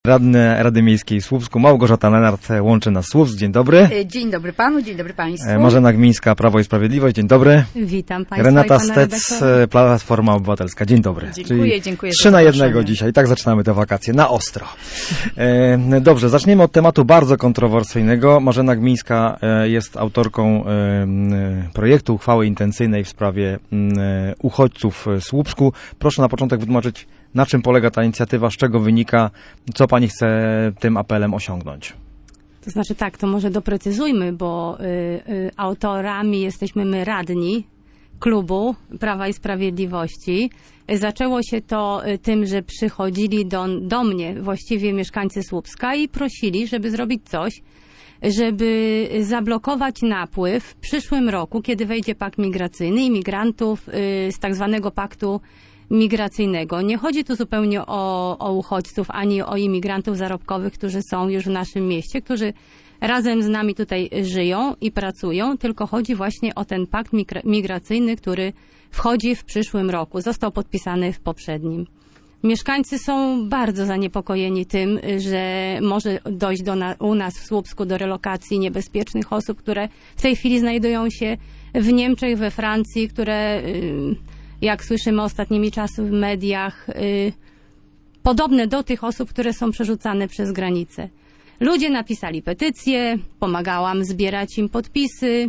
Radny Rady Miejskiej w Słupsku, Małgorzata Lenart, łączy nas Słupsk. Dzień dobry. Dzień dobry panu, dzień dobry państwu. Marzena Gmińska, Prawo i Sprawiedliwość. Dzień dobry. Witam państwa. Renata Stec, Platforma Obywatelska. Dzień dobry. Dziękuję. 3 na 1 dzisiaj. Tak zaczynamy te wakacje, na ostro. Dobrze, zaczniemy od tematu bardzo kontrowersyjnego. Marzena Gmińska jest autorką projektu uchwały intencyjnej w sprawie uchodźców w Słupsku. Proszę na początek wytłumaczyć, na czym polega ta inicjatywa, z czego wynika, co pani chce tym apelem osiągnąć? To znaczy tak, to może doprecyzujmy, bo autorami jesteśmy my, radni klubu Prawa i Sprawiedliwości. Zaczęło się to tym, że przychodzili do mnie właściwie mieszkańcy Słupska i prosili, żeby zrobić coś, żeby zablokować napływ w przyszłym roku, kiedy wejdzie pakt migracyjny, imigrantów z tak zwanego paktu migracyjnego. Nie chodzi tu zupełnie o uchodźców, ani o imigrantów zarobkowych, którzy są już w naszym mieście, którzy razem z nami tutaj żyją i pracują, tylko chodzi właśnie o ten pakt migracyjny, który wchodzi w przyszłym roku. Został podpisany w poprzednim. Mieszkańcy są bardzo zaniepokojeni tym, że może dojść u nas w Słupsku do relokacji niebezpiecznych osób, które w tej chwili znajdują się w Niemczech, we Francji, które, jak słyszymy ostatnimi czasy w mediach, podobne do tych osób, które są przerzucane przez granicę. Ludzie napisali petycje, pomagałam zbierać im podpisy,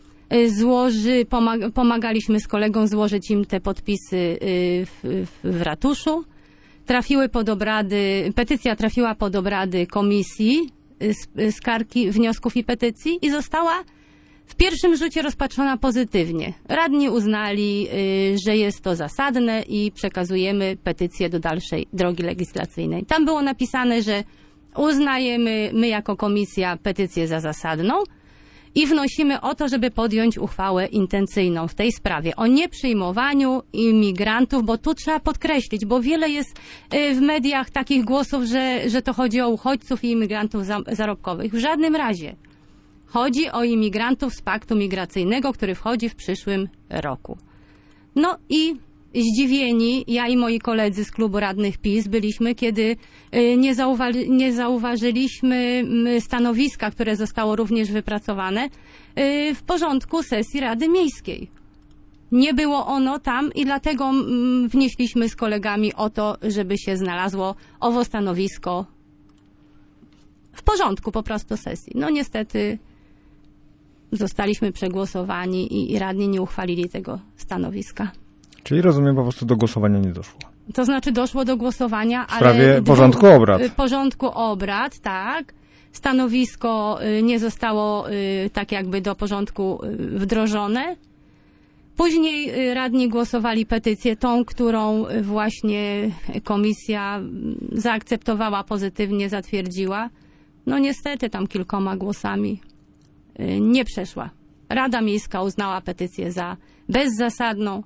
pomagaliśmy z kolegą złożyć im te podpisy w ratuszu. Petycja trafiła pod obrady komisji skargi, wniosków i petycji i została w pierwszym rzucie rozpatrzona pozytywnie. Radni uznali, że jest to zasadne i przekazujemy petycję do dalszej drogi legislacyjnej. Tam było napisane, że uznajemy my jako komisja petycję za zasadną i wnosimy o to, żeby podjąć uchwałę intencyjną w tej sprawie o nieprzyjmowaniu imigrantów, bo tu trzeba podkreślić, bo wiele jest w mediach takich głosów, że to chodzi o uchodźców i imigrantów zarobkowych. W żadnym razie. Chodzi o imigrantów z paktu migracyjnego, który wchodzi w przyszłym roku. No i zdziwieni, ja i moi koledzy z klubu radnych PiS byliśmy, kiedy nie zauważyliśmy stanowiska, które zostało również wypracowane w porządku sesji Rady Miejskiej. Nie było ono tam i dlatego wnieśliśmy z kolegami o to, żeby się znalazło owo stanowisko w porządku po prostu sesji. No niestety zostaliśmy przegłosowani i radni nie uchwalili tego stanowiska. Czyli rozumiem, po prostu do głosowania nie doszło. To znaczy doszło do głosowania, ale... W sprawie porządku obrad. Porządku obrad, tak. Stanowisko nie zostało tak jakby do porządku wdrożone. Później radni głosowali petycję, tą, którą właśnie komisja zaakceptowała pozytywnie, zatwierdziła. No niestety tam kilkoma głosami nie przeszła. Rada Miejska uznała petycję za bezzasadną.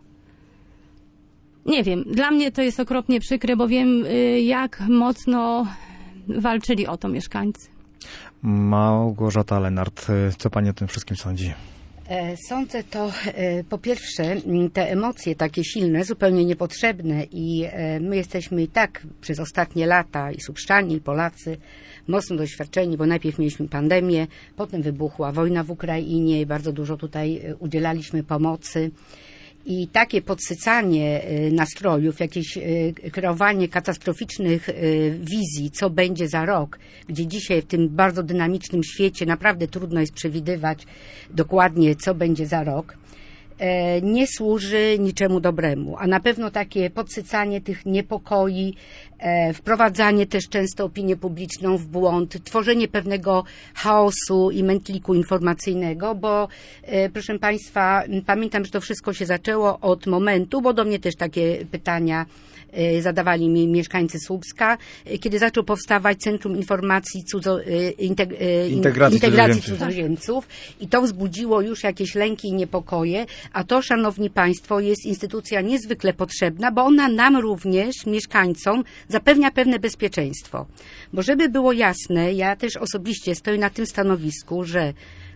Nie wiem, dla mnie to jest okropnie przykre, bo wiem, jak mocno walczyli o to mieszkańcy. Małgorzata Lenart, co pani o tym wszystkim sądzi? Sądzę to, po pierwsze, te emocje takie silne, zupełnie niepotrzebne i my jesteśmy i tak przez ostatnie lata i Słupszczanie, i Polacy mocno doświadczeni, bo najpierw mieliśmy pandemię, potem wybuchła wojna w Ukrainie i bardzo dużo tutaj udzielaliśmy pomocy. I takie podsycanie nastrojów, jakieś kreowanie katastroficznych wizji, co będzie za rok, gdzie dzisiaj w tym bardzo dynamicznym świecie naprawdę trudno jest przewidywać dokładnie, co będzie za rok, nie służy niczemu dobremu. A na pewno takie podsycanie tych niepokoi, wprowadzanie też często opinię publiczną w błąd, tworzenie pewnego chaosu i mętliku informacyjnego, bo proszę Państwa, pamiętam, że to wszystko się zaczęło od momentu, bo do mnie też takie pytania zadawali mi mieszkańcy Słupska, kiedy zaczął powstawać Centrum Informacji Integracji Cudzoziemców i to wzbudziło już jakieś lęki i niepokoje, a to, szanowni Państwo, jest instytucja niezwykle potrzebna, bo ona nam również, mieszkańcom, zapewnia pewne bezpieczeństwo. Bo żeby było jasne, ja też osobiście stoję na tym stanowisku, że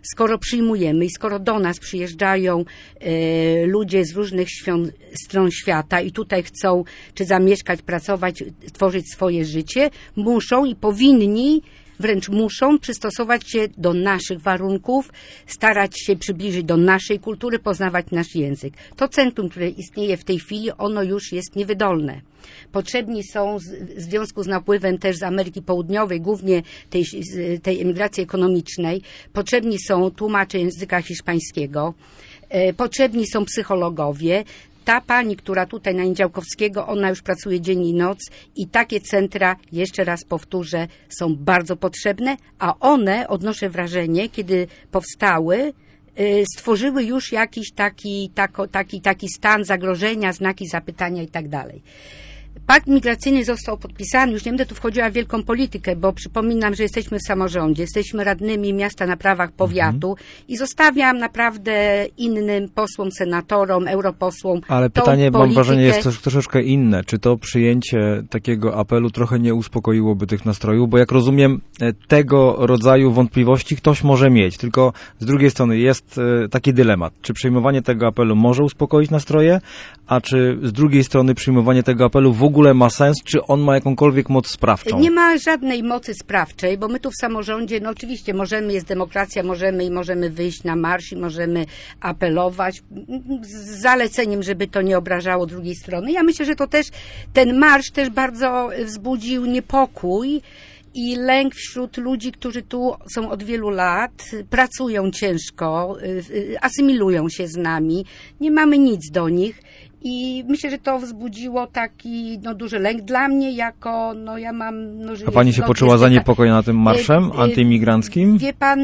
skoro przyjmujemy i skoro do nas przyjeżdżają ludzie z różnych stron świata i tutaj chcą czy zamieszkać, pracować, tworzyć swoje życie, muszą i powinni, wręcz muszą przystosować się do naszych warunków, starać się przybliżyć do naszej kultury, poznawać nasz język. To centrum, które istnieje w tej chwili, ono już jest niewydolne. Potrzebni są w związku z napływem też z Ameryki Południowej, głównie tej emigracji ekonomicznej, potrzebni są tłumacze języka hiszpańskiego, potrzebni są psychologowie. Ta pani, która tutaj na Niedziałkowskiego, ona już pracuje dzień i noc i takie centra, jeszcze raz powtórzę, są bardzo potrzebne, a one, odnoszę wrażenie, kiedy powstały, stworzyły już jakiś taki stan zagrożenia, znaki zapytania i tak dalej. Pakt migracyjny został podpisany, już nie będę tu wchodziła w wielką politykę, bo przypominam, że jesteśmy w samorządzie, jesteśmy radnymi miasta na prawach powiatu i zostawiam naprawdę innym posłom, senatorom, europosłom. Ale pytanie, mam wrażenie, jest troszeczkę inne. Czy to przyjęcie takiego apelu trochę nie uspokoiłoby tych nastrojów? Bo jak rozumiem, tego rodzaju wątpliwości ktoś może mieć, tylko z drugiej strony jest taki dylemat. Czy przyjmowanie tego apelu może uspokoić nastroje, a czy z drugiej strony przyjmowanie tego apelu w ogóle ma sens, czy on ma jakąkolwiek moc sprawczą? Nie ma żadnej mocy sprawczej, bo my tu w samorządzie, no oczywiście możemy, jest demokracja, możemy wyjść na marsz i możemy apelować z zaleceniem, żeby to nie obrażało drugiej strony. Ja myślę, że to też, ten marsz też bardzo wzbudził niepokój i lęk wśród ludzi, którzy tu są od wielu lat, pracują ciężko, asymilują się z nami, nie mamy nic do nich. I myślę, że to wzbudziło taki duży lęk dla mnie, jako, ja mam... A pani się poczuła zaniepokojona tym marszem antyimigranckim? Wie pan...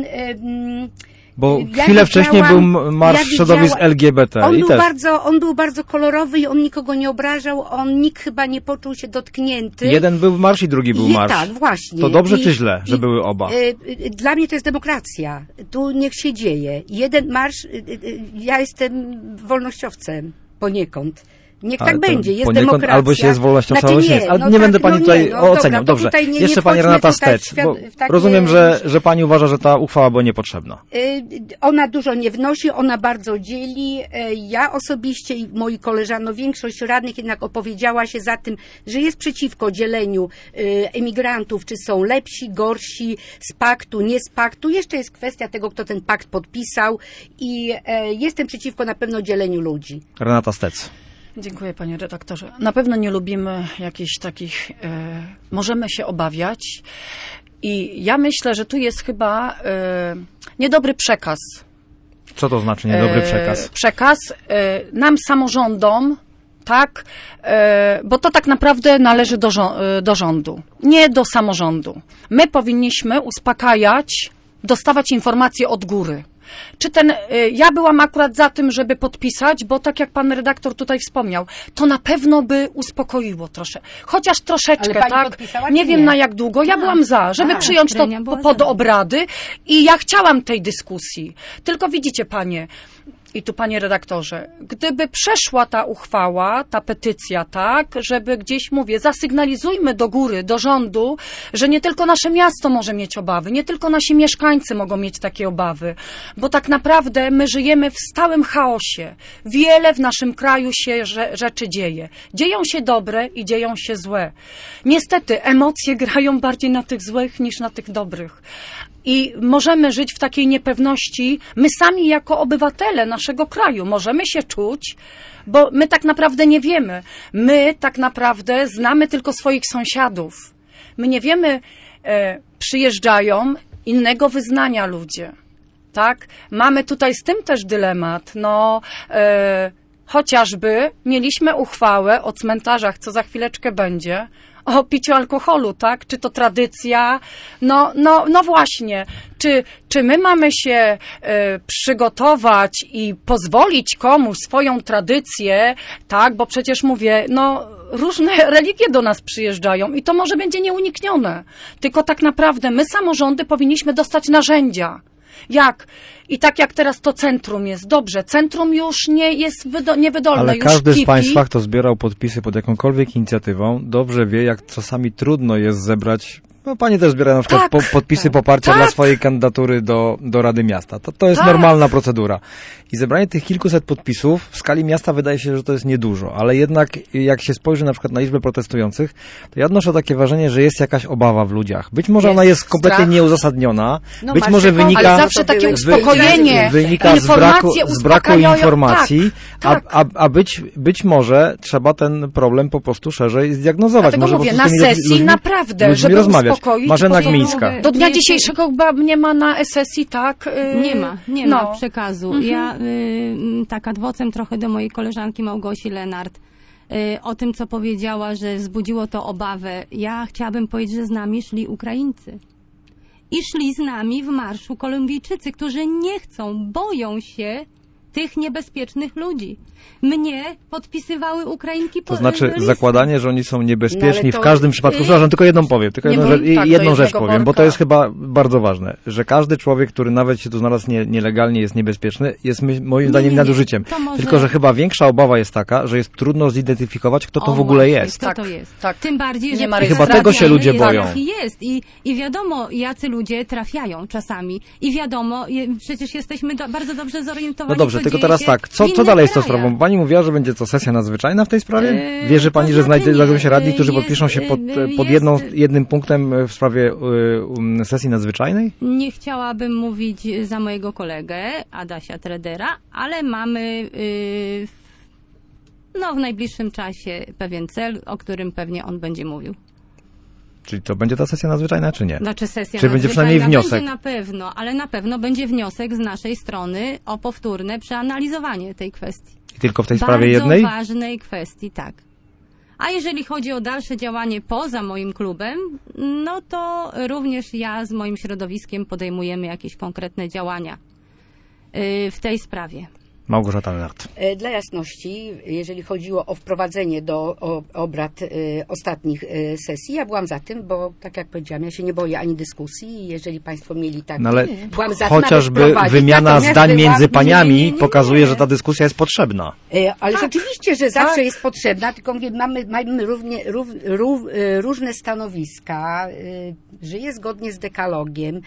Bo chwilę wcześniej był marsz środowisk LGBT. On był bardzo kolorowy i on nikogo nie obrażał, nikt chyba nie poczuł się dotknięty. Jeden był marsz i drugi był marsz. Tak, właśnie. To dobrze czy źle, że były oba? Dla mnie to jest demokracja. Tu niech się dzieje. Jeden marsz, ja jestem wolnościowcem poniekąd. Niech tak będzie, jest demokracja. Albo się jest wolnościowcem, albo się jest. Ale nie będę pani tutaj oceniał. Dobrze, jeszcze pani Renata Stec. Rozumiem, że pani uważa, że ta uchwała była niepotrzebna. Ona dużo nie wnosi, ona bardzo dzieli. Ja osobiście i moi koleżanki, większość radnych jednak opowiedziała się za tym, że jest przeciwko dzieleniu emigrantów, czy są lepsi, gorsi, z paktu, nie z paktu. Jeszcze jest kwestia tego, kto ten pakt podpisał i jestem przeciwko na pewno dzieleniu ludzi. Renata Stec. Dziękuję, panie redaktorze. Na pewno nie lubimy jakichś takich, możemy się obawiać i ja myślę, że tu jest chyba niedobry przekaz. Co to znaczy niedobry przekaz? Przekaz nam, samorządom, tak, bo to tak naprawdę należy do rządu, nie do samorządu. My powinniśmy uspokajać, dostawać informacje od góry. Ja byłam akurat za tym, żeby podpisać, bo tak jak pan redaktor tutaj wspomniał, to na pewno by uspokoiło chociaż troszeczkę, tak? Nie wiem na jak długo. Ja byłam za, żeby przyjąć to pod obrady i ja chciałam tej dyskusji. Tylko widzicie, panie, i tu panie redaktorze, gdyby przeszła ta uchwała, ta petycja, tak, żeby gdzieś, zasygnalizujmy do góry, do rządu, że nie tylko nasze miasto może mieć obawy, nie tylko nasi mieszkańcy mogą mieć takie obawy, bo tak naprawdę my żyjemy w stałym chaosie. Wiele w naszym kraju się rzeczy dzieje. Dzieją się dobre i dzieją się złe. Niestety emocje grają bardziej na tych złych niż na tych dobrych. I możemy żyć w takiej niepewności, my sami jako obywatele naszego kraju możemy się czuć, bo my tak naprawdę nie wiemy. My tak naprawdę znamy tylko swoich sąsiadów. My nie wiemy, przyjeżdżają innego wyznania ludzie, tak? Mamy tutaj z tym też dylemat, chociażby mieliśmy uchwałę o cmentarzach, co za chwileczkę będzie, o piciu alkoholu, tak? Czy to tradycja? No właśnie. Czy my mamy się przygotować i pozwolić komuś swoją tradycję, tak? Bo przecież różne religie do nas przyjeżdżają i to może będzie nieuniknione. Tylko tak naprawdę my, samorządy, powinniśmy dostać narzędzia. Jak? I tak jak teraz to centrum jest. Dobrze, centrum już nie jest niewydolne. Ale każdy z państwa, kto zbierał podpisy pod jakąkolwiek inicjatywą, dobrze wie, jak czasami trudno jest zebrać No pani też zbiera na przykład podpisy poparcia dla swojej kandydatury do Rady Miasta. To jest normalna procedura. I zebranie tych kilkuset podpisów w skali miasta wydaje się, że to jest niedużo, ale jednak jak się spojrzy na przykład na liczbę protestujących, to ja odnoszę takie wrażenie, że jest jakaś obawa w ludziach. Być może ona jest kompletnie nieuzasadniona, być może wynika... Ale zawsze takie uspokojenie, wynika z braku informacji, a być może trzeba ten problem po prostu szerzej zdiagnozować. Dlatego może mówię, po prostu na sesji naprawdę, żeby rozmawiać. uspokoić. Marzena Gmińska. Do dnia dzisiejszego chyba nie ma na sesji, tak? Nie ma przekazu. Ja tak ad vocem trochę do mojej koleżanki Małgosi Lenart o tym, co powiedziała, że wzbudziło to obawę. Ja chciałabym powiedzieć, że z nami szli Ukraińcy. I szli z nami w marszu Kolumbijczycy, którzy nie chcą, boją się tych niebezpiecznych ludzi. Mnie podpisywały Ukrainki To znaczy listy. Zakładanie, że oni są niebezpieczni w każdym przypadku. Przepraszam, tylko jedną powiem, jedną rzecz powiem, bo to jest chyba bardzo ważne, że każdy człowiek, który nawet się tu znalazł nielegalnie, jest niebezpieczny, jest moim zdaniem nadużyciem. Tylko, że chyba większa obawa jest taka, że jest trudno zidentyfikować, kto to w ogóle jest. Kto to jest. Tym bardziej, że I chyba tego się ludzie boją. Jest. I wiadomo, jacy ludzie trafiają czasami. I wiadomo, przecież jesteśmy bardzo dobrze zorientowani. No dobrze, tylko teraz tak, co dalej z tą sprawą? Pani mówiła, że będzie co, sesja nadzwyczajna w tej sprawie? Wierzy pani, że znajdą się radni, którzy podpiszą się pod jednym punktem w sprawie sesji nadzwyczajnej? Nie chciałabym mówić za mojego kolegę, Adasia Tredera, ale mamy w najbliższym czasie pewien cel, o którym pewnie on będzie mówił. Czyli to będzie ta sesja nadzwyczajna, czy nie? Znaczy sesja czy będzie przynajmniej wniosek? Będzie na pewno, ale na pewno będzie wniosek z naszej strony o powtórne przeanalizowanie tej kwestii. I tylko w tej sprawie jednej? Bardzo ważnej kwestii, tak. A jeżeli chodzi o dalsze działanie poza moim klubem, no to również ja z moim środowiskiem podejmujemy jakieś konkretne działania w tej sprawie. Małgorzata Lenart. Dla jasności, jeżeli chodziło o wprowadzenie do obrad ostatnich sesji, ja byłam za tym, bo tak jak powiedziałam, ja się nie boję ani dyskusji i jeżeli Państwo mieli tak... No ale chociażby wymiana zdań między paniami pokazuje, że ta dyskusja jest potrzebna. Ale rzeczywiście, że zawsze jest potrzebna, tylko mówię, mamy różne stanowiska, żyję zgodnie z dekalogiem,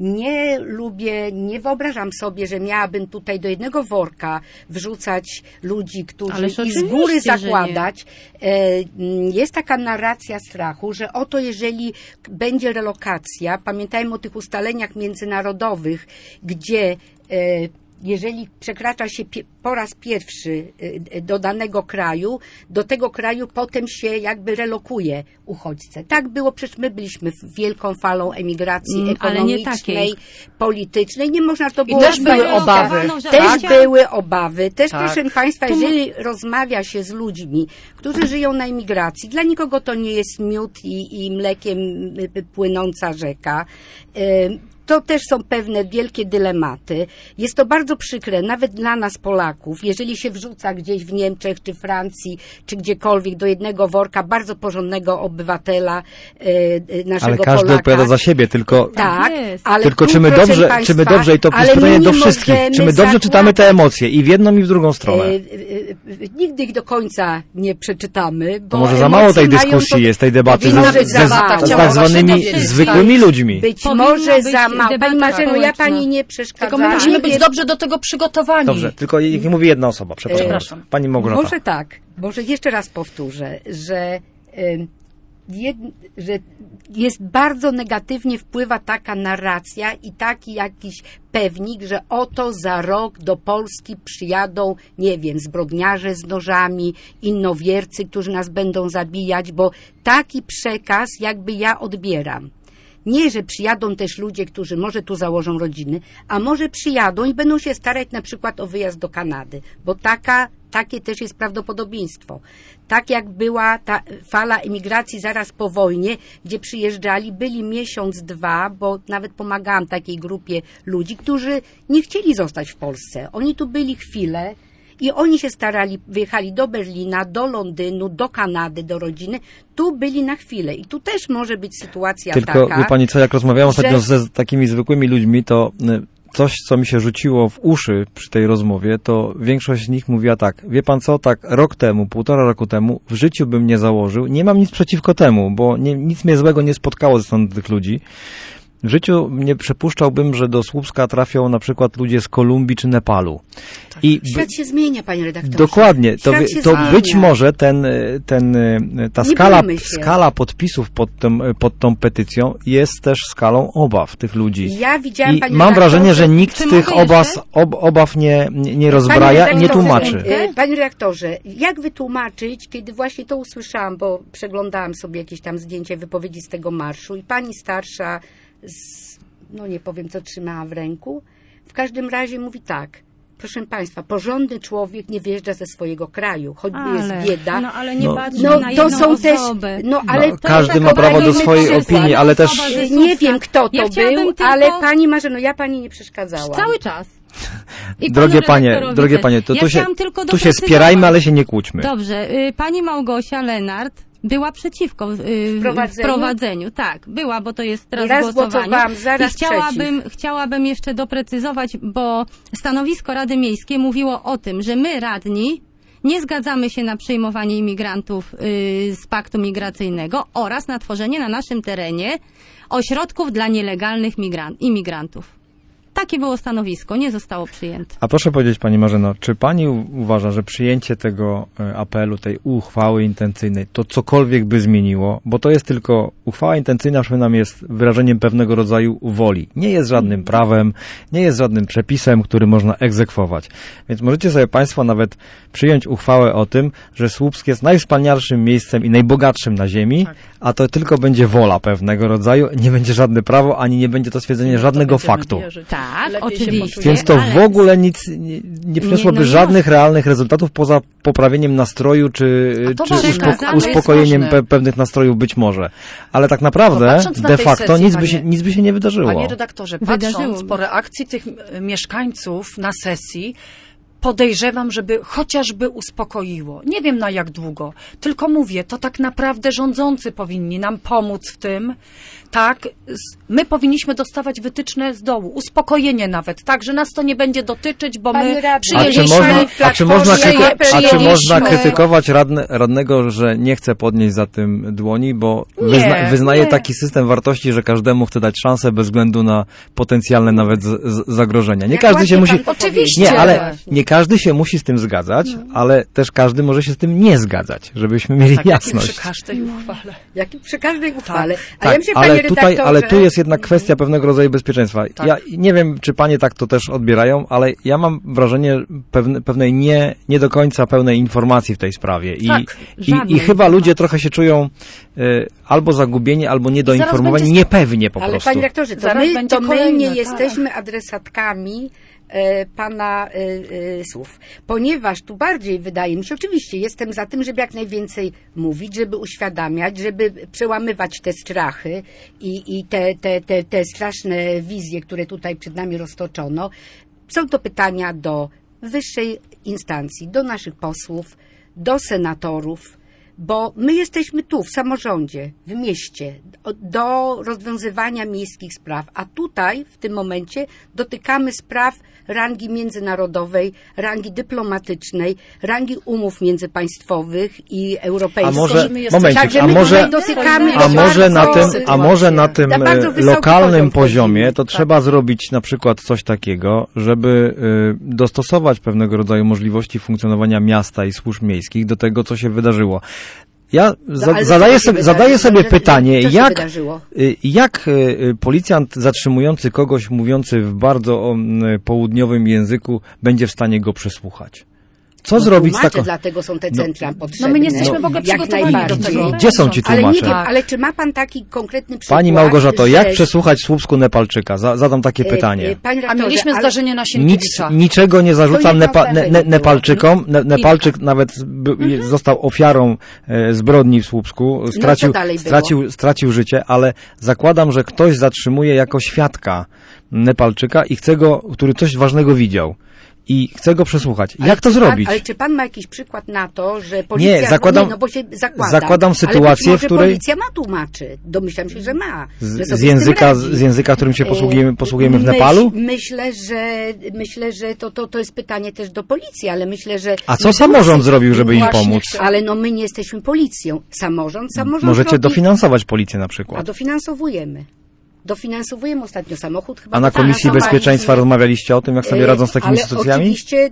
nie wyobrażam sobie, że miałabym tutaj do jednego worka wrzucać ludzi, którzy i z góry zakładać. Jest taka narracja strachu, że oto jeżeli będzie relokacja, pamiętajmy o tych ustaleniach międzynarodowych, gdzie jeżeli przekracza się po raz pierwszy do danego kraju, do tego kraju potem się jakby relokuje uchodźcę. Tak było, przecież my byliśmy wielką falą emigracji ekonomicznej, politycznej. Nie można to było... I też były obawy. Były obawy. Też, proszę Państwa, jeżeli rozmawia się z ludźmi, którzy żyją na emigracji, dla nikogo to nie jest miód i mlekiem płynąca rzeka. To też są pewne wielkie dylematy. Jest to bardzo przykre, nawet dla nas Polaków, jeżeli się wrzuca gdzieś w Niemczech, czy Francji, czy gdziekolwiek do jednego worka bardzo porządnego obywatela naszego Ale każdy Polaka. odpowiada za siebie, tylko, ale tylko tu, czy my dobrze, i to pytanie do wszystkich, czy my dobrze czytamy te emocje i w jedną i w drugą stronę? Nigdy ich do końca nie przeczytamy. Bo to może za mało tej dyskusji jest, tej debaty z tak zwanymi zwykłymi ludźmi. Być może za mało. Pani Marzeno, ja pani nie przeszkadzam. Tylko my musimy być dobrze do tego przygotowani. Dobrze, tylko nie mówi jedna osoba, przepraszam. Pani Małgorzata. Może tak, może jeszcze raz powtórzę, że jest bardzo negatywnie wpływa taka narracja i taki jakiś pewnik, że oto za rok do Polski przyjadą, nie wiem, zbrodniarze z nożami, innowiercy, którzy nas będą zabijać, bo taki przekaz jakby ja odbieram. Nie, że przyjadą też ludzie, którzy może tu założą rodziny, a może przyjadą i będą się starać na przykład o wyjazd do Kanady, bo takie też jest prawdopodobieństwo. Tak jak była ta fala emigracji zaraz po wojnie, gdzie przyjeżdżali, byli miesiąc, 2, bo nawet pomagałam takiej grupie ludzi, którzy nie chcieli zostać w Polsce. Oni tu byli chwilę, i oni się starali, wyjechali do Berlina, do Londynu, do Kanady, do rodziny. Tu byli na chwilę. I tu też może być sytuacja taka... Tylko, wie pani co, jak rozmawiałam ostatnio z takimi zwykłymi ludźmi, to coś, co mi się rzuciło w uszy przy tej rozmowie, to większość z nich mówiła tak, wie pan co, tak rok temu, 1,5 roku temu, w życiu bym nie założył, nie mam nic przeciwko temu, bo nic mnie złego nie spotkało ze strony tych ludzi. W życiu nie przypuszczałbym, że do Słupska trafią na przykład ludzie z Kolumbii czy Nepalu. I Świat się zmienia, panie redaktorze. dokładnie. To zmienia. być może ta skala podpisów pod tą petycją jest też skalą obaw tych ludzi. Ja widziałam, I panie mam wrażenie, że redaktorze, nikt tych obaw nie rozbraja i nie tłumaczy. Panie redaktorze, jak wytłumaczyć, kiedy właśnie to usłyszałam, bo przeglądałam sobie jakieś tam zdjęcia, wypowiedzi z tego marszu i pani starsza no nie powiem, co trzymała w ręku. W każdym razie mówi tak, proszę państwa, porządny człowiek nie wyjeżdża ze swojego kraju, choćby jest bieda. No ale nie patrzmy na to jedną są osobę. Każdy ma prawo do swojej opinii, ale też... Nie wiem, kto to był, ale tylko... pani Marzeno, ja pani nie przeszkadzałam. Cały czas. Drogie panie, to tu się spierajmy, ale się nie kłóćmy. Dobrze, pani Małgosia Lenart była przeciwko wprowadzeniu. Tak, była, bo to jest teraz głosowanie. I chciałabym jeszcze doprecyzować, bo stanowisko Rady Miejskiej mówiło o tym, że my, radni, nie zgadzamy się na przyjmowanie imigrantów z paktu migracyjnego oraz na tworzenie na naszym terenie ośrodków dla nielegalnych imigrantów. Takie było stanowisko, nie zostało przyjęte. A proszę powiedzieć, pani Marzeno, czy pani uważa, że przyjęcie tego apelu, tej uchwały intencyjnej, to cokolwiek by zmieniło? Bo to jest tylko, uchwała intencyjna, przypominam, jest wyrażeniem pewnego rodzaju woli. Nie jest żadnym prawem, nie jest żadnym przepisem, który można egzekwować. Więc możecie sobie państwo nawet przyjąć uchwałę o tym, że Słupsk jest najwspanialszym miejscem i najbogatszym na ziemi, a to tylko będzie wola pewnego rodzaju, nie będzie żadne prawo, ani nie będzie to stwierdzenie żadnego faktu. Tak, oczywiście. Więc to w ogóle nic nie przyniosłoby żadnych realnych rezultatów poza poprawieniem nastroju, czy uspokojeniem pewnych nastrojów być może. Ale tak naprawdę de facto nic by się nie wydarzyło. Panie redaktorze, patrząc po reakcji tych mieszkańców na sesji, podejrzewam, żeby chociażby uspokoiło. Nie wiem na jak długo, tylko mówię, to tak naprawdę rządzący powinni nam pomóc w tym. Tak, my powinniśmy dostawać wytyczne z dołu, uspokojenie nawet, tak, że nas to nie będzie dotyczyć, bo my przyjęliśmy... A czy można krytykować radnego, że nie chce podnieść za tym dłoni, bo wyznaje taki system wartości, że każdemu chce dać szansę bez względu na potencjalne nawet zagrożenia. Nie każdy się musi... Oczywiście. Nie każdy się musi z tym zgadzać, ale też każdy może się z tym nie zgadzać, żebyśmy mieli jasność. Przy każdej uchwale. Jak przy każdej uchwale. Tak, ale tu jest jednak kwestia pewnego rodzaju bezpieczeństwa. Tak. Ja nie wiem, czy panie tak to też odbierają, ale ja mam wrażenie pewnej nie do końca pełnej informacji w tej sprawie. I chyba ludzie trochę się czują albo zagubieni, albo niedoinformowani, niepewnie po prostu. Ale panie rektorze, to my nie jesteśmy adresatkami pana słów. Ponieważ tu bardziej wydaje mi się, oczywiście jestem za tym, żeby jak najwięcej mówić, żeby uświadamiać, żeby przełamywać te strachy i te straszne wizje, które tutaj przed nami roztoczono. Są to pytania do wyższej instancji, do naszych posłów, do senatorów, bo my jesteśmy tu, w samorządzie, w mieście, do rozwiązywania miejskich spraw, a tutaj w tym momencie dotykamy spraw rangi międzynarodowej, rangi dyplomatycznej, rangi umów międzypaństwowych i europejskich. A może na tym lokalnym poziomie to trzeba zrobić na przykład coś takiego, żeby dostosować pewnego rodzaju możliwości funkcjonowania miasta i służb miejskich do tego, co się wydarzyło. Ja zadaję sobie pytanie, jak policjant zatrzymujący kogoś mówiący w bardzo południowym języku będzie w stanie go przesłuchać? Co zrobić z taką... Dlatego są te centra potrzebne. My nie jesteśmy w ogóle przygotowani do tego. Gdzie są ci tłumacze? Ale nie wiem, ale czy ma pan taki konkretny przykład? Pani Małgorzato, jak przesłuchać w Słupsku Nepalczyka? Zadam takie pytanie. A mieliśmy zdarzenie na Sienkiewicza. Niczego nie zarzucam Nepalczykom. Nepalczyk nawet został ofiarą zbrodni w Słupsku. Stracił życie, ale zakładam, że ktoś zatrzymuje jako świadka Nepalczyka i chce go, który coś ważnego widział. i chcę go przesłuchać. Jak to zrobić? Ale czy pan ma jakiś przykład na to, że policja... Nie, bo się zakładam sytuację, ale w której... policja ma tłumaczy. Domyślam się, że ma. Z języka, którym się posługujemy w Nepalu? Myślę, że to jest pytanie też do policji, ale myślę, że... A co samorząd zrobił, żeby im pomóc? Ale my nie jesteśmy policją. Samorząd Możecie robi... dofinansować policję na przykład. A dofinansowujemy. Dofinansowujemy ostatnio samochód. Chyba a na Komisji Bezpieczeństwa rozmawialiście o tym, jak sobie radzą z takimi sytuacjami? Oczywiście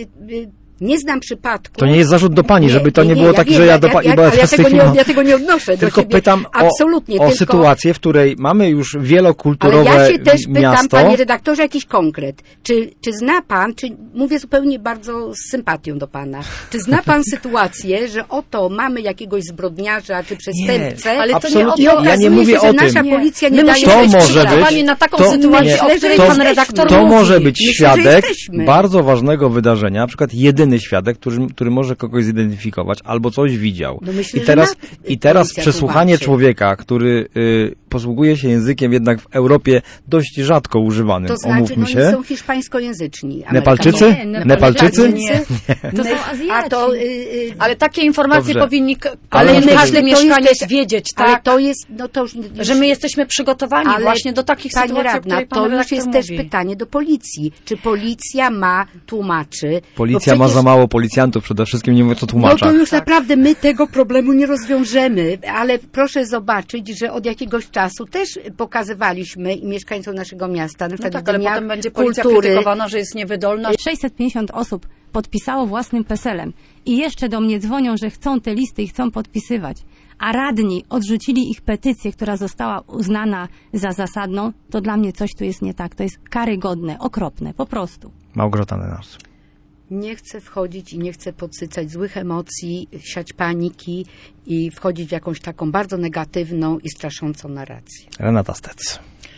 nie znam przypadku. To nie jest zarzut do pani, żeby to nie było tak, że ja do pani... Ja tego nie odnoszę tylko do siebie. Pytam o sytuację, w której mamy już wielokulturowe miasto. Ale ja się też pytam, panie redaktorze, jakiś konkret. Czy zna pan, mówię zupełnie bardzo z sympatią do pana, czy zna pan sytuację, że oto mamy jakiegoś zbrodniarza, czy przestępcę, ale absolutnie, to nie ja nie mówię o tym. Nasza policja nie daje... To może być... na taką sytuację, o której pan redaktor To mówi. może być świadek bardzo ważnego wydarzenia, na przykład jedyny świadek, który może kogoś zidentyfikować, albo coś widział. Myślę, I teraz przesłuchanie człowieka, który posługuje się językiem jednak w Europie dość rzadko używanym. To znaczy, Omówmy się. oni są hiszpańskojęzyczni. Nepalczycy? Nepalczycy? Nie. To są Azjaci. Ale takie informacje Dobrze. powinni Ale każdy mieszkaniec wiedzieć, tak? Ale to jest, że my jesteśmy przygotowani właśnie do takich pani sytuacji, radna, o której pan to już redaktor jest mówi. też pytanie do policji. Czy policja ma tłumaczy? Policja ma za mało policjantów, przede wszystkim nie mówiąc o tłumaczach. No to już naprawdę my tego problemu nie rozwiążemy, ale proszę zobaczyć, że od jakiegoś czasu też pokazywaliśmy i mieszkańcom naszego miasta, na przykład ale potem będzie policja krytykowana, że jest niewydolna. 650 osób podpisało własnym PESEL-em i jeszcze do mnie dzwonią, że chcą te listy i chcą podpisywać, a radni odrzucili ich petycję, która została uznana za zasadną, to dla mnie coś tu jest nie tak. To jest karygodne, okropne, po prostu. Małgorzata Lenarz. Nie chcę wchodzić i nie chcę podsycać złych emocji, siać paniki i wchodzić w jakąś taką bardzo negatywną i straszącą narrację. Renata Stec.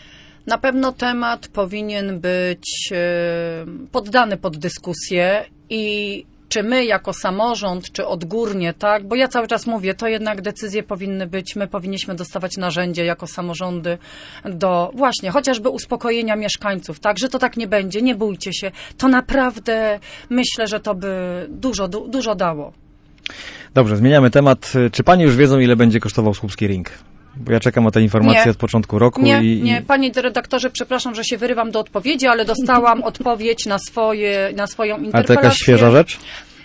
Na pewno temat powinien być poddany pod dyskusję i czy my jako samorząd, czy odgórnie, tak? Bo ja cały czas mówię, to jednak decyzje powinny być, my powinniśmy dostawać narzędzie jako samorządy do właśnie chociażby uspokojenia mieszkańców, tak? Że to tak nie będzie, nie bójcie się. To naprawdę myślę, że to by dużo dało. Dobrze, zmieniamy temat. Czy pani już wiedzą, ile będzie kosztował Słupski Ring? Bo ja czekam o te informacje od początku roku. Nie, panie redaktorze, przepraszam, że się wyrywam do odpowiedzi, ale dostałam odpowiedź na swoją interpelację. Ale to jakaś świeża rzecz?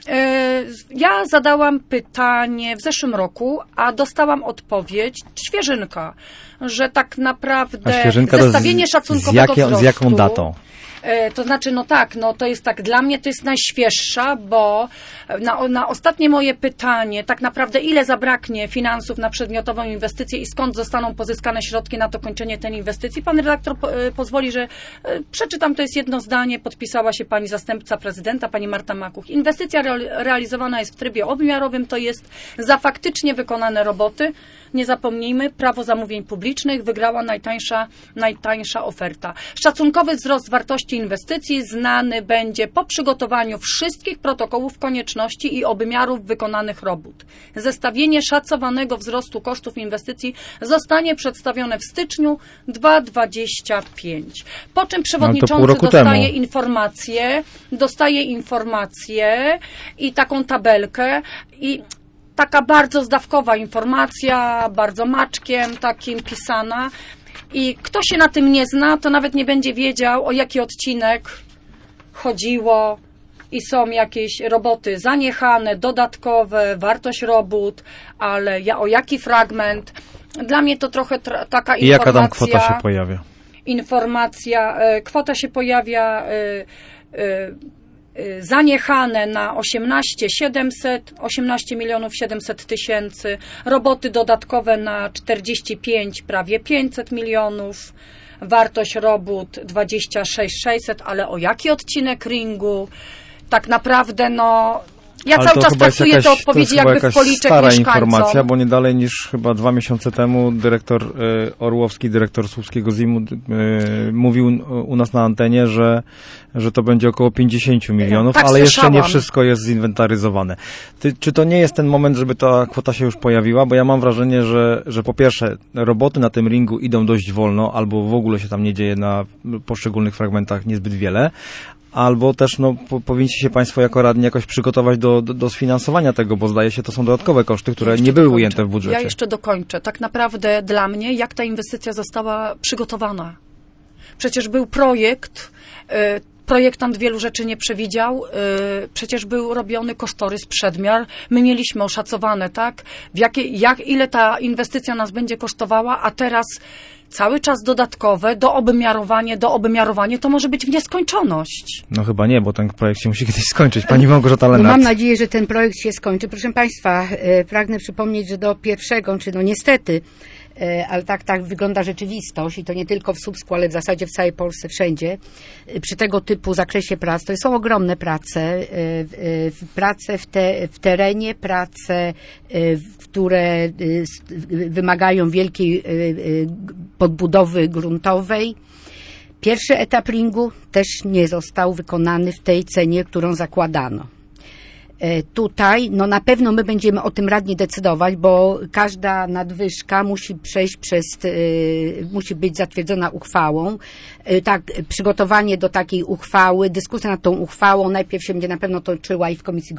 Ja zadałam pytanie w zeszłym roku, a dostałam odpowiedź, świeżynka, że tak naprawdę zestawienie szacunkowego wzrostu. Z jaką datą? To znaczy, to jest tak, dla mnie to jest najświeższa, bo na ostatnie moje pytanie, tak naprawdę ile zabraknie finansów na przedmiotową inwestycję i skąd zostaną pozyskane środki na dokończenie tej inwestycji, pan redaktor pozwoli, że przeczytam, to jest jedno zdanie, podpisała się pani zastępca prezydenta, pani Marta Makuch. Inwestycja realizowana jest w trybie obmiarowym, to jest za faktycznie wykonane roboty. Nie zapomnijmy, Prawo zamówień publicznych, wygrała najtańsza oferta. Szacunkowy wzrost wartości inwestycji znany będzie po przygotowaniu wszystkich protokołów konieczności i obmiarów wykonanych robót. Zestawienie szacowanego wzrostu kosztów inwestycji zostanie przedstawione w styczniu 2025. Po czym przewodniczący dostaje informację i taką tabelkę i taka bardzo zdawkowa informacja, bardzo maczkiem takim pisana i kto się na tym nie zna, to nawet nie będzie wiedział, o jaki odcinek chodziło i są jakieś roboty zaniechane, dodatkowe, wartość robót, ale o jaki fragment. Dla mnie to trochę taka informacja. I jaka tam kwota się pojawia? Kwota się pojawia zaniechane na 18 milionów 700 tysięcy, roboty dodatkowe na 45, prawie 500 milionów, wartość robót 26 600, ale o jaki odcinek ringu? Tak naprawdę ja cały czas traktuję te odpowiedzi jakby w policzek stara mieszkańcom. informacja, bo nie dalej niż chyba 2 miesiące temu dyrektor Orłowski, dyrektor Słupskiego ZIM-u mówił u nas na antenie, że to będzie około 50 milionów, tak ale słyszałam. jeszcze nie wszystko jest zinwentaryzowane. Czy to nie jest ten moment, żeby ta kwota się już pojawiła? Bo ja mam wrażenie, że po pierwsze roboty na tym ringu idą dość wolno, albo w ogóle się tam nie dzieje na poszczególnych fragmentach niezbyt wiele, Albo też powinniście się Państwo jako radni jakoś przygotować do sfinansowania tego, bo zdaje się, to są dodatkowe koszty, które nie były ujęte w budżecie. Ja jeszcze dokończę. Tak naprawdę dla mnie, jak ta inwestycja została przygotowana. Przecież był projekt, projektant wielu rzeczy nie przewidział, przecież był robiony kosztorys, przedmiar. My mieliśmy oszacowane, tak, ile ta inwestycja nas będzie kosztowała, a teraz cały czas dodatkowe, doobymiarowanie, to może być w nieskończoność. No chyba nie, bo ten projekt się musi kiedyś skończyć. Pani Małgorzata Lenart. No mam nadzieję, że ten projekt się skończy. Proszę Państwa, pragnę przypomnieć, że do pierwszego, niestety, ale tak wygląda rzeczywistość i to nie tylko w Słupsku, ale w zasadzie w całej Polsce, wszędzie. Przy tego typu zakresie prac, to są ogromne prace, prace w terenie, prace, które wymagają wielkiej podbudowy gruntowej. Pierwszy etap ringu też nie został wykonany w tej cenie, którą zakładano. Tutaj, na pewno my będziemy o tym radni decydować, bo każda nadwyżka musi musi być zatwierdzona uchwałą. Tak, przygotowanie do takiej uchwały, dyskusja nad tą uchwałą najpierw się będzie na pewno toczyła i w Komisji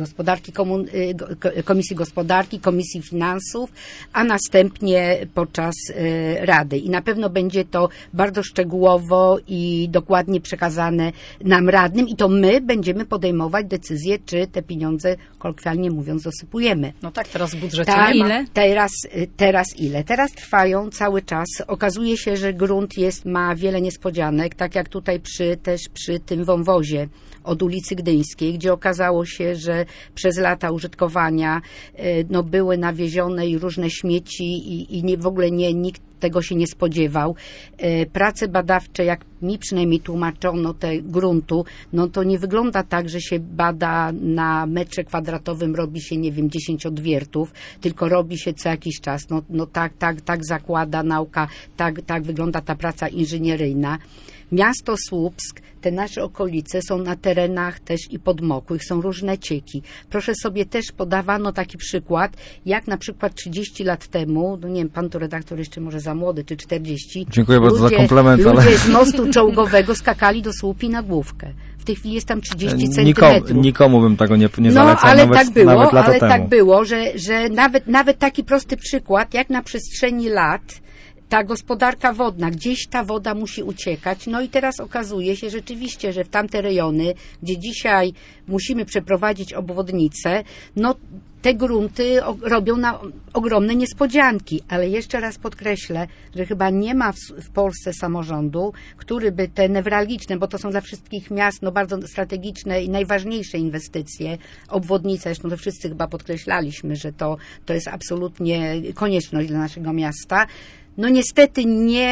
Gospodarki, Komisji Finansów, a następnie podczas Rady. I na pewno będzie to bardzo szczegółowo i dokładnie przekazane nam radnym i to my będziemy podejmować decyzję, czy te pieniądze, kolokwialnie mówiąc, dosypujemy. No tak, teraz w budżecie nie ma. Teraz ile? Teraz trwają cały czas. Okazuje się, że grunt ma wiele niespodzianek, tak jak tutaj przy tym wąwozie od ulicy Gdyńskiej, gdzie okazało się, że przez lata użytkowania były nawiezione i różne śmieci i w ogóle nikt tego się nie spodziewał. Prace badawcze, jak mi przynajmniej tłumaczono gruntu, to nie wygląda tak, że się bada na metrze kwadratowym, robi się, 10 odwiertów, tylko robi się co jakiś czas. Tak zakłada nauka, tak wygląda ta praca inżynieryjna. Miasto Słupsk, te nasze okolice są na terenach też i podmokłych, są różne cieki. Proszę sobie też podawano taki przykład, jak na przykład 30 lat temu, nie wiem, pan tu redaktor jeszcze może za młody, czy 40. Dziękuję bardzo za komplement. Ludzie z mostu czołgowego skakali do słupi na główkę. W tej chwili jest tam 30 centymetrów. Nikomu bym tego nie zalecał, ale nawet lata temu. Tak było, że nawet taki prosty przykład, jak na przestrzeni lat ta gospodarka wodna, gdzieś ta woda musi uciekać. I teraz okazuje się rzeczywiście, że w tamte rejony, gdzie dzisiaj musimy przeprowadzić obwodnice, te grunty robią ogromne niespodzianki. Ale jeszcze raz podkreślę, że chyba nie ma w Polsce samorządu, który by te newralgiczne, bo to są dla wszystkich miast bardzo strategiczne i najważniejsze inwestycje, obwodnice, zresztą to wszyscy chyba podkreślaliśmy, że to jest absolutnie konieczność dla naszego miasta. Niestety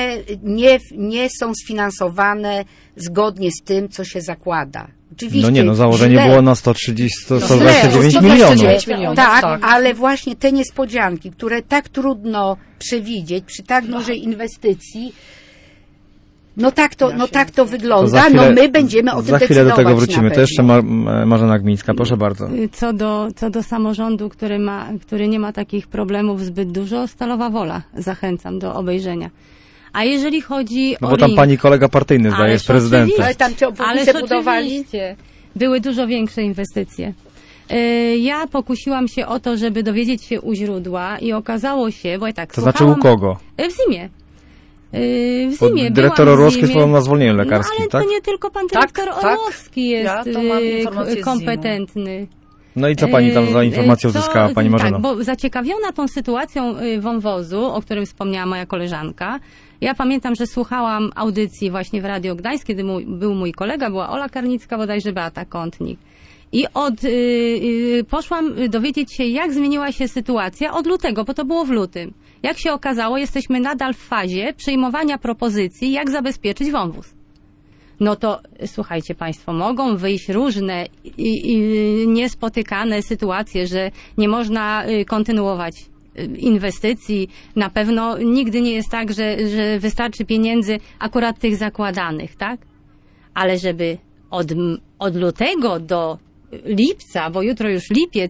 nie są sfinansowane zgodnie z tym, co się zakłada. Oczywiście, założenie było na 129 milionów. Tak, ale właśnie te niespodzianki, które tak trudno przewidzieć przy tak dużej inwestycji, tak to wygląda. My będziemy o tym decydować. Za chwilę do tego wrócimy. To jeszcze Marzena Gmińska, proszę bardzo. Co do samorządu, który nie ma takich problemów zbyt dużo, Stalowa Wola. Zachęcam do obejrzenia. A jeżeli chodzi o bo tam pani kolega partyjny zdaje, jest prezydentem. Ale tam czy obwodnicę budowali? Były dużo większe inwestycje. Ja pokusiłam się o to, żeby dowiedzieć się u źródła i okazało się, bo ja tak to znaczy u kogo? W Zimie. W Zimie. Dyrektor Orłowski jest na zwolnieniu lekarskim, ale tak? to nie tylko pan dyrektor Orłowski jest kompetentny. No i co pani tam za informację uzyskała, pani Marzeno? Tak, bo zaciekawiona tą sytuacją wąwozu, o którym wspomniała moja koleżanka, ja pamiętam, że słuchałam audycji właśnie w Radio Gdańsk, kiedy był mój kolega, była Ola Karnicka, bodajże Beata Kątnik. I poszłam dowiedzieć się, jak zmieniła się sytuacja od lutego, bo to było w lutym. Jak się okazało, jesteśmy nadal w fazie przyjmowania propozycji, jak zabezpieczyć wąwóz. To słuchajcie państwo, mogą wyjść różne i niespotykane sytuacje, że nie można kontynuować inwestycji. Na pewno nigdy nie jest tak, że wystarczy pieniędzy akurat tych zakładanych, tak? Ale żeby od lutego do lipca, bo jutro już lipiec,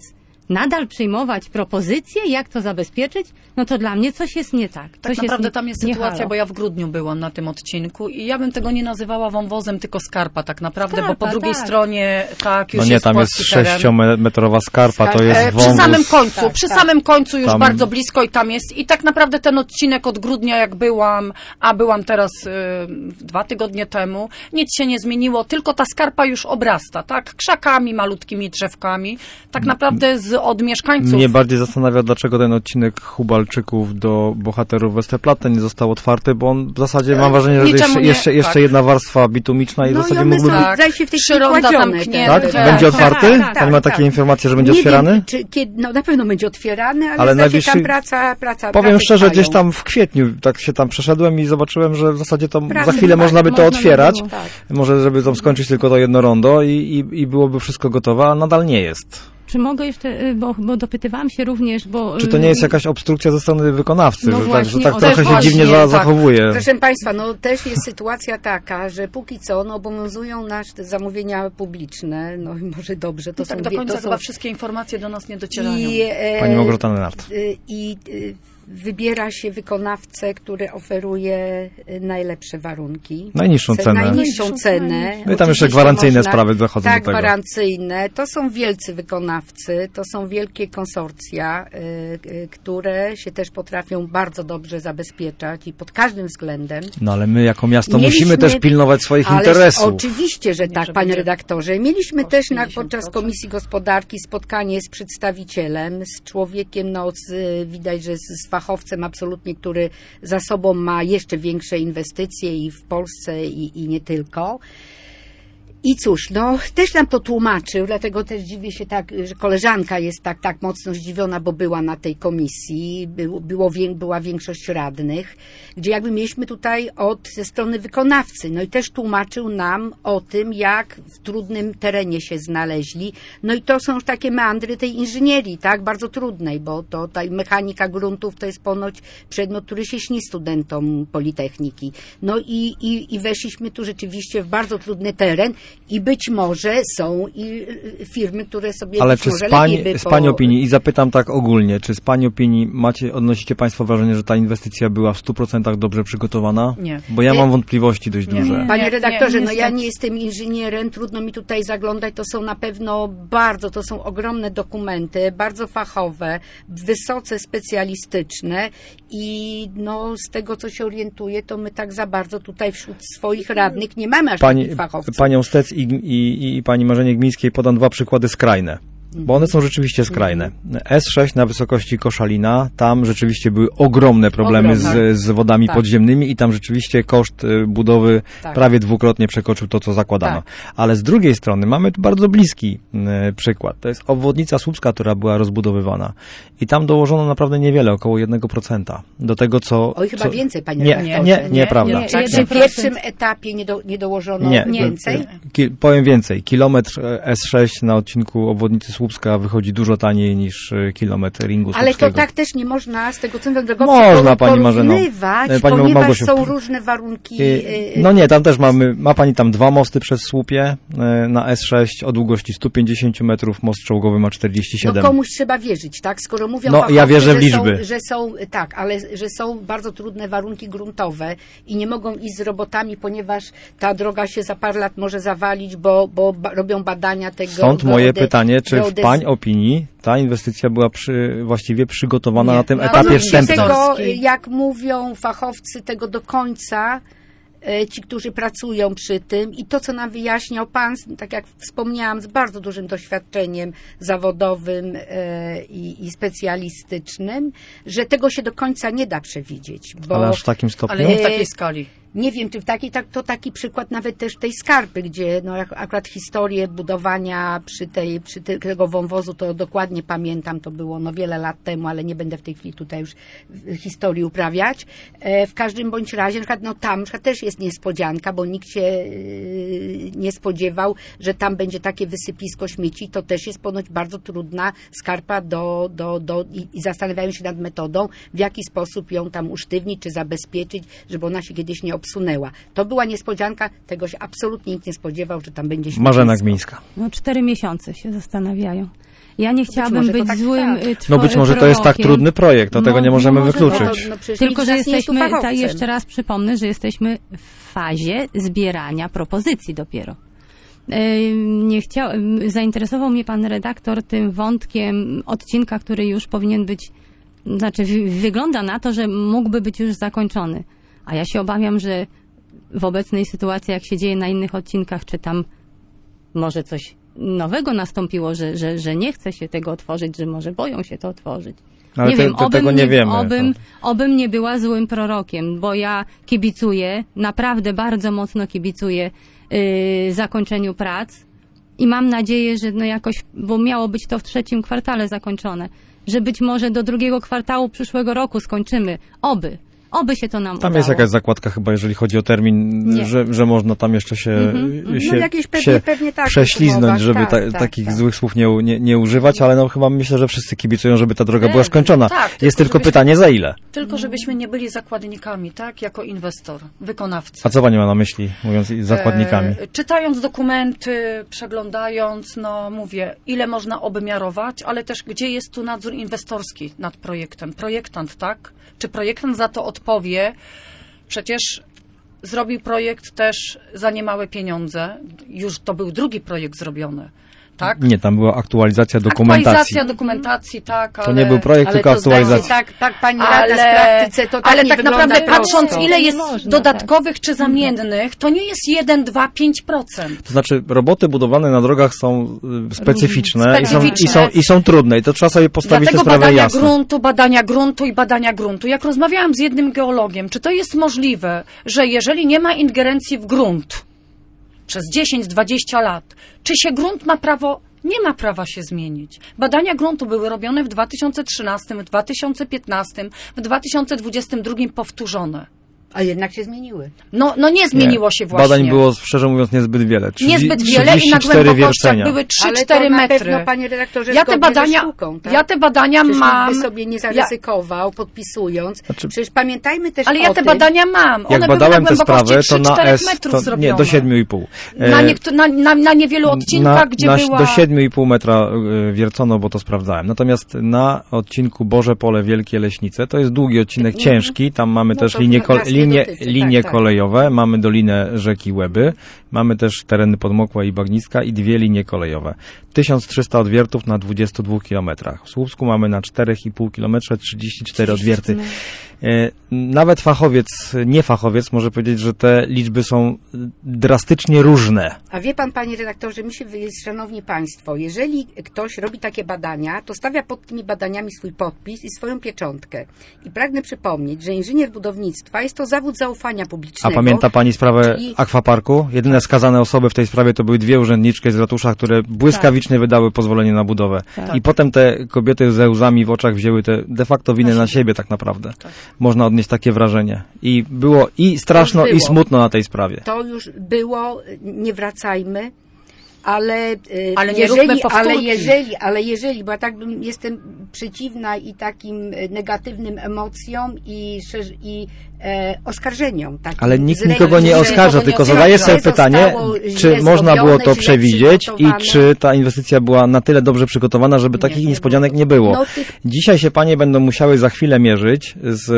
nadal przyjmować propozycje, jak to zabezpieczyć, no to dla mnie coś jest nie tak. Tak Coś naprawdę tam jest nie sytuacja, halo. bo ja w grudniu byłam na tym odcinku i ja bym tego nie nazywała wąwozem, tylko skarpa tak naprawdę, Skarpa, bo po drugiej tak. stronie tak już No nie, jest tam jest płaski teren. 6-metrowa skarpa, to Skarpa. jest Przy wąwóz. samym końcu, Tak, przy tak. samym końcu już Tam- bardzo blisko i tam jest. I tak naprawdę ten odcinek od grudnia, jak byłam, a byłam teraz 2 tygodnie temu, nic się nie zmieniło, tylko ta skarpa już obrasta, tak? Krzakami, malutkimi drzewkami. Tak naprawdę od mieszkańców. Mnie bardziej zastanawia, dlaczego ten odcinek Hubalczyków do bohaterów Westerplatte nie został otwarty, bo on w zasadzie mam wrażenie, że niczemu jeszcze nie- tak. jedna warstwa bitumiczna i w No i zasadzie one mógłby są, być... Tak. zdaje się, w tej 3 chwili ronda kładzione zamknięte. te- Tak? Będzie otwarty? tak, Pan ma takie tak. informacje, że będzie Nie otwierany? Wiem, czy, kiedy, no na pewno będzie otwierany, ale, Ale zdaje się, najbliższy- tam praca Powiem prace szczerze, trwają. gdzieś tam w kwietniu tak się tam przeszedłem i zobaczyłem, że w zasadzie to Prace za chwilę trwają. można by to Można by otwierać. było. Tak. Może, żeby tam skończyć tylko to jedno rondo i byłoby wszystko gotowe, a nadal nie jest. Czy mogę jeszcze, bo dopytywałam się również, bo... Czy to nie jest jakaś obstrukcja ze strony wykonawcy, No że, właśnie, że tak o, trochę też się właśnie, dziwnie tak. zachowuje? Proszę Państwa, no też jest sytuacja taka, że póki co obowiązują nas te zamówienia publiczne, no i może dobrze, to To tak są... do końca to są, chyba wszystkie informacje do nas nie docierają. Pani Małgorzata Lenart. Wybiera się wykonawcę, który oferuje najlepsze warunki. Najniższą cenę. Najniższą cenę. No i tam jeszcze Oczywiście gwarancyjne sprawy dochodzą tak, do tego. gwarancyjne. To są wielcy wykonawcy, to są wielkie konsorcja, które się też potrafią bardzo dobrze zabezpieczać i pod każdym względem. No ale my jako miasto Mieliśmy- musimy też pilnować swoich Ależ interesów. Oczywiście, że Nie, tak, że panie będzie redaktorze. Mieliśmy też koszt podczas 50%. Komisji Gospodarki spotkanie z przedstawicielem, z człowiekiem, widać, że z fachowcem absolutnie, który za sobą ma jeszcze większe inwestycje i w Polsce i nie tylko. I cóż, no też nam to tłumaczył, dlatego też dziwię się tak, że koleżanka jest tak mocno zdziwiona, bo była na tej komisji, była większość radnych, gdzie jakby mieliśmy tutaj ze strony wykonawcy, no i też tłumaczył nam o tym, jak w trudnym terenie się znaleźli, no i to są już takie meandry tej inżynierii, tak, bardzo trudnej, bo to ta mechanika gruntów to jest ponoć przedmiot, który się śni studentom Politechniki. No i weszliśmy tu rzeczywiście w bardzo trudny teren, i być może są i firmy, które sobie Ale być czy może z Pani opinii, i zapytam tak ogólnie, czy z Pani opinii odnosicie Państwo wrażenie, że ta inwestycja była w 100% dobrze przygotowana? Nie. Bo ja Nie. mam wątpliwości dość Nie. duże. Panie redaktorze, nie, no ja nie jestem inżynierem, trudno mi tutaj zaglądać, to są na pewno to są ogromne dokumenty, bardzo fachowe, wysoce specjalistyczne i no z tego, co się orientuję, to my tak za bardzo tutaj wśród swoich radnych nie mamy aż takich fachowców. Panią Stec i pani Marzenie Gmińskiej podam 2 przykłady skrajne. Bo one są rzeczywiście skrajne. S6 na wysokości Koszalina, tam rzeczywiście były ogromne problemy z wodami Tak. podziemnymi i tam rzeczywiście koszt budowy Tak. prawie dwukrotnie przekroczył to, co zakładano. Tak. Ale z drugiej strony mamy tu bardzo bliski przykład. To jest obwodnica Słupska, która była rozbudowywana. I tam dołożono naprawdę niewiele, około 1% do tego, co... Oj, chyba więcej, panie Nie, redaktorze. nieprawda. Nie, Czy jeden w pierwszym etapie nie dołożono więcej? Powiem więcej. Kilometr S6 na odcinku obwodnicy Słupska wychodzi dużo taniej niż kilometr ringu Ale słupskiego. to tak też nie można z tego centrum drogowego Można, pani Marzeno. porównywać, Pani ponieważ Małgosiu, są różne warunki. No nie, tam też ma pani tam 2 mosty przez Słupie na S6 o długości 150 metrów, most czołgowy ma 47. No komuś trzeba wierzyć, tak? Skoro mówią No, fachowcy, ja wierzę w że liczby. że są bardzo trudne warunki gruntowe i nie mogą iść z robotami, ponieważ ta droga się za parę lat może zawalić, bo robią badania tego. Stąd moje pytanie, czy w Pani opinii ta inwestycja była właściwie przygotowana na tym etapie Pomimo wstępnym? tego, jak mówią fachowcy, tego do końca, ci, którzy pracują przy tym i to, co nam wyjaśniał pan, tak jak wspomniałam, z bardzo dużym doświadczeniem zawodowym i specjalistycznym, że tego się do końca nie da przewidzieć. Bo Ale aż w takim stopniu? Ale nie w takiej skali. nie wiem, czy w takiej, to taki przykład nawet też tej skarpy, gdzie no, akurat historię budowania tego wąwozu, to dokładnie pamiętam, to było no, wiele lat temu, ale nie będę w tej chwili tutaj już historii uprawiać. W każdym bądź razie, tam też jest niespodzianka, bo nikt się nie spodziewał, że tam będzie takie wysypisko śmieci. To też jest ponoć bardzo trudna skarpa i zastanawiają się nad metodą, w jaki sposób ją tam usztywnić, czy zabezpieczyć, żeby ona się kiedyś nie obsunęła. To była niespodzianka, tego się absolutnie nikt nie spodziewał, że tam będzie śmiecisko. Marzena Gmińska. No 4 miesiące się zastanawiają. Ja nie chciałabym może to być tak złym trwać. No być może to jest tak prorokiem. trudny projekt, to tego nie możemy może wykluczyć. to- przecież Tylko, nikt że z nas nie jest tu jesteśmy, fachowcem. jeszcze raz przypomnę, że jesteśmy w fazie zbierania propozycji dopiero. Zainteresował mnie pan redaktor tym wątkiem odcinka, który już powinien być, znaczy wygląda na to, że mógłby być już zakończony. A ja się obawiam, że w obecnej sytuacji, jak się dzieje na innych odcinkach, czy tam może coś nowego nastąpiło, że nie chce się tego otworzyć, że może boją się to otworzyć. Ale tego nie wiemy. Obym nie była złym prorokiem, bo ja kibicuję, naprawdę bardzo mocno kibicuję zakończeniu prac i mam nadzieję, że no jakoś, bo miało być to w 3. kwartale zakończone, że być może do 2. kwartału przyszłego roku skończymy. Oby się to nam udało. Tam jest jakaś zakładka chyba, jeżeli chodzi o termin, że można tam jeszcze się jakieś pewnie tak, prześliznąć, żeby takich złych słów nie używać, ale no chyba myślę, że wszyscy kibicują, żeby ta droga była skończona. Tak, jest tylko pytanie, za ile? Tylko żebyśmy nie byli zakładnikami, tak? Jako inwestor, wykonawcy. A co pani ma na myśli, mówiąc zakładnikami? Czytając dokumenty, przeglądając, no mówię, ile można obymiarować, ale też gdzie jest tu nadzór inwestorski nad projektem. Projektant, tak? Czy projektant za to odpowie? Przecież zrobił projekt też za niemałe pieniądze. Już to był 2. projekt zrobiony. Tak? Nie, tam była aktualizacja dokumentacji. Aktualizacja dokumentacji, tak, ale... To nie był projekt, tylko aktualizacja. Tak, pani rada z praktyce, to tak ale nie tak wygląda naprawdę prosto. patrząc, ile jest można, dodatkowych czy zamiennych, to nie jest 1, 2, 5%. To znaczy, roboty budowlane na drogach są specyficzne, Specyficzne. I są trudne i to trzeba sobie postawić tę Dlatego sprawę badania jasno. gruntu i badania gruntu. Jak rozmawiałam z jednym geologiem, czy to jest możliwe, że jeżeli nie ma ingerencji w grunt przez 10-20 lat, czy się grunt ma prawo... Nie ma prawa się zmienić. Badania gruntu były robione w 2013, w 2015, w 2022 powtórzone. A jednak się zmieniły. No nie zmieniło się właśnie. Badań było, szczerze mówiąc, niezbyt wiele. Niezbyt wiele i na 34 głębokościach wiercenia. były Ale 3-4 to na metry. pewno, panie redaktorze, Ja te zgodnie badania, ze sztuką, tak? ja te badania Przecież mam. nikt by sobie nie zaryzykował, podpisując. Znaczy- Przecież pamiętajmy też Ale o ja te tym, badania mam. Jak One badałem były na tę sprawę, głębokości to na 3-4 S, metrów zrobione. do 7,5. Na niewielu odcinkach, gdzie była... Do 7,5 metra wiercono, bo to sprawdzałem. Natomiast na odcinku Boże Pole, Wielkie Leśnice, to jest długi odcinek, ciężki, tam mamy No też to linie nas nie dotyczy, linie tak. kolejowe, mamy dolinę rzeki Łeby, mamy też tereny podmokłe i bagniska i 2 linie kolejowe. 1300 odwiertów na 22 kilometrach. W Słupsku mamy na 4,5 kilometra 34 odwierty. Nawet niefachowiec może powiedzieć, że te liczby są drastycznie różne. A wie pan, panie redaktorze, szanowni państwo, jeżeli ktoś robi takie badania, to stawia pod tymi badaniami swój podpis i swoją pieczątkę. I pragnę przypomnieć, że inżynier budownictwa jest to zawód zaufania A publicznego. pamięta pani sprawę Czyli- akwaparku? Jedyne skazane osoby w tej sprawie to były 2 urzędniczki z ratusza, które błyskawicznie wydały pozwolenie na budowę. Tak. I potem te kobiety ze łzami w oczach wzięły te de facto winę na siebie tak naprawdę. Można odnieść takie wrażenie. I było i straszno, było. i smutno na tej sprawie. To już było, nie wracajmy, ale nie róbmy jeżeli, bo ja tak jestem przeciwna i takim negatywnym emocjom i oskarżeniom. Takim Ale nikt z ręki, nikogo nie że oskarża, to tylko nie zadaje sobie zostało pytanie, źle czy można było zrobione, to źle przewidzieć i przygotowane. czy ta inwestycja była na tyle dobrze przygotowana, żeby takich niespodzianek nie było. No, Dzisiaj się panie będą musiały za chwilę mierzyć z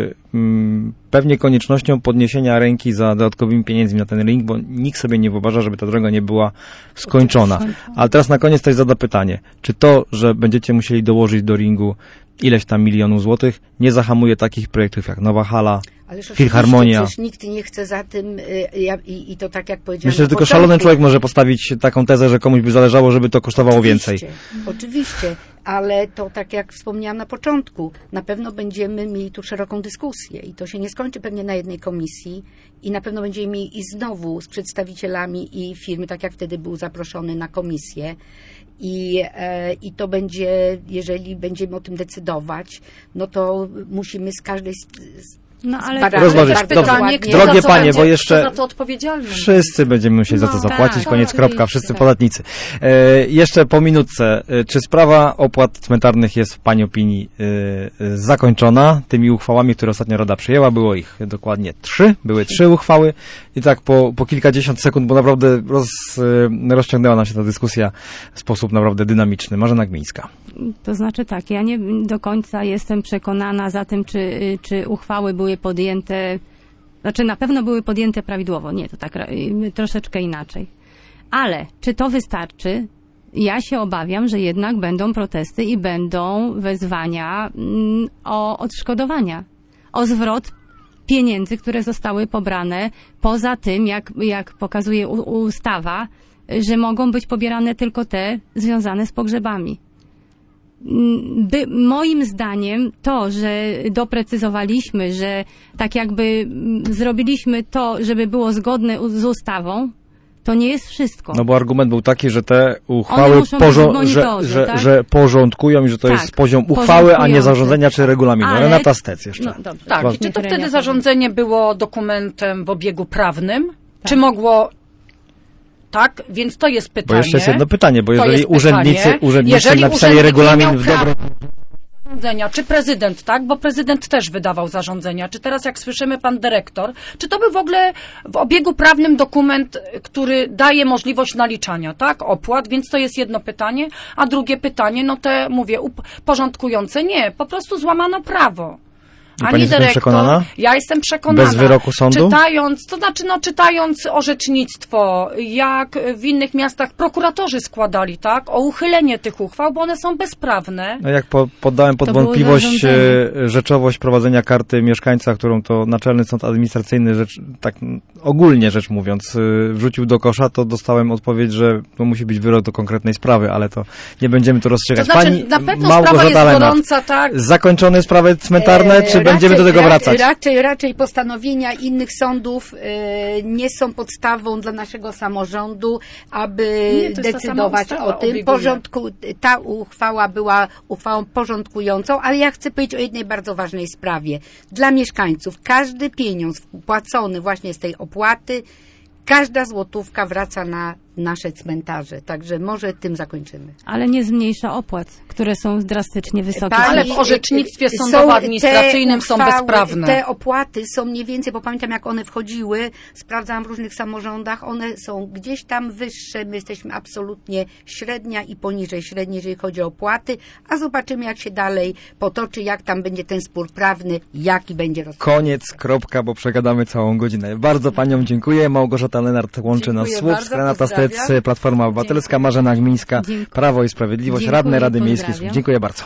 pewnie koniecznością podniesienia ręki za dodatkowymi pieniędzmi na ten ring, bo nikt sobie nie wyobraża, żeby ta droga nie była skończona. Ale teraz na koniec ktoś zada pytanie, czy to, że będziecie musieli dołożyć do ringu ileś tam milionów złotych, nie zahamuje takich projektów jak Nowa Hala, Ależ Filharmonia. Przecież nikt nie chce za tym i to tak jak powiedziałem. Myślę, że na tylko początku. szalony człowiek może postawić taką tezę, że komuś by zależało, żeby to kosztowało więcej. Oczywiście, ale to tak jak wspomniałam na początku, na pewno będziemy mieli tu szeroką dyskusję i to się nie skończy pewnie na jednej komisji i na pewno będziemy mieli i znowu z przedstawicielami i firmy, tak jak wtedy był zaproszony na komisję. I to będzie, jeżeli będziemy o tym decydować, no to musimy z każdej No ale Badamy. Rozważyć. Tak, Dobrze. dokładnie. kto Drogie za co panie, będzie, bo jeszcze kto za to odpowiedzialny? wszyscy będziemy musieli za to zapłacić, tak, koniec, kropka, oczywiście. wszyscy podatnicy. Jeszcze po minutce, czy sprawa opłat cmentarnych jest w pani opinii zakończona tymi uchwałami, które ostatnio Rada przyjęła? Było ich dokładnie 3, były 3 uchwały i tak po kilkadziesiąt sekund, bo naprawdę rozciągnęła nam się ta dyskusja w sposób naprawdę dynamiczny. Marzena Gmińska. To znaczy tak, ja nie do końca jestem przekonana za tym, czy uchwały były podjęte, znaczy na pewno były podjęte prawidłowo, nie, to tak troszeczkę inaczej. Ale czy to wystarczy? Ja się obawiam, że jednak będą protesty i będą wezwania o odszkodowania, o zwrot pieniędzy, które zostały pobrane poza tym, jak pokazuje ustawa, że mogą być pobierane tylko te związane z pogrzebami. Moim zdaniem to, że doprecyzowaliśmy, że tak jakby zrobiliśmy to, żeby było zgodne z ustawą, to nie jest wszystko. No bo argument był taki, że te uchwały One muszą być w monitorze, tak? że porządkują i że to Tak, jest poziom uchwały, a nie porządkujące. zarządzenia czy regulaminu. Ale- Renata Stec jeszcze. No dobrze. Tak, Ważne. i czy to Które wtedy ja zarządzenie było dokumentem w obiegu prawnym? Czy mogło... Tak, więc to jest pytanie. Bo jeszcze jest jedno pytanie, bo To jeżeli jest urzędnicy pytanie. napisali Jeżeli urzędnik nie regulamin miał w dobrym... zarządzenia, czy prezydent, tak? Bo prezydent też wydawał zarządzenia. Czy teraz, jak słyszymy, pan dyrektor, czy to był w ogóle w obiegu prawnym dokument, który daje możliwość naliczania, tak? Opłat, więc to jest jedno pytanie. A drugie pytanie, no te, mówię, porządkujące, nie, po prostu złamano prawo. pani jest tym przekonana? Ja jestem przekonana. Bez wyroku sądu? Czytając, to znaczy, czytając orzecznictwo, jak w innych miastach prokuratorzy składali, tak, o uchylenie tych uchwał, bo one są bezprawne. No jak poddałem pod To było wątpliwość zarządzenie. rzeczowość prowadzenia karty mieszkańca, którą to Naczelny Sąd Administracyjny, tak ogólnie rzecz mówiąc, wrzucił do kosza, to dostałem odpowiedź, że to musi być wyrok do konkretnej sprawy, ale to nie będziemy tu To rozstrzygać. znaczy, Pani na pewno sprawa Małgorzata jest Lenart, gorąca, tak. zakończone sprawy cmentarne, czy będziemy do tego wracać? Raczej postanowienia innych sądów nie są podstawą dla naszego samorządu, aby Nie, to jest ta sama decydować ustawa o tym. obliguje. Ta uchwała była uchwałą porządkującą, ale ja chcę powiedzieć o jednej bardzo ważnej sprawie. Dla mieszkańców każdy pieniądz wpłacony właśnie z tej opłaty, każda złotówka wraca na nasze cmentarze. Także może tym zakończymy. Ale nie zmniejsza opłat, które są drastycznie wysokie. Ale w orzecznictwie sądowo-administracyjnym są bezprawne. Te opłaty są mniej więcej, bo pamiętam jak one wchodziły, sprawdzałam w różnych samorządach, one są gdzieś tam wyższe, my jesteśmy absolutnie średnia i poniżej średniej, jeżeli chodzi o opłaty, a zobaczymy jak się dalej potoczy, jak tam będzie ten spór prawny, jaki będzie rozstrzygnięty. Koniec, kropka, bo przegadamy całą godzinę. Bardzo paniom dziękuję. Małgorzata Lenart łączy nas z Dziękuję Słupsk, bardzo, Renata Stec, pozdrawiam. Platforma Obywatelska, Marzena Gmińska, Dziękuję. Prawo i Sprawiedliwość, Dziękuję, radne Rady Miejskiej. pozdrawiam. Dziękuję bardzo.